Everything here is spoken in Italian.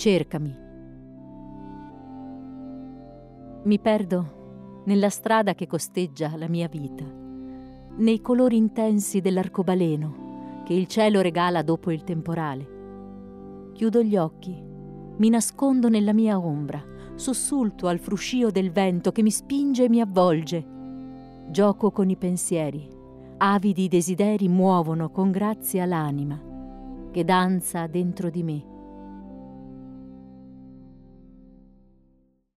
cercami. Mi perdo nella strada che costeggia la mia vita, nei colori intensi dell'arcobaleno che il cielo regala dopo il temporale. Chiudo gli occhi, mi nascondo nella mia ombra, sussulto al fruscio del vento che mi spinge e mi avvolge. Gioco con i pensieri, avidi desideri muovono con grazia l'anima che danza dentro di me.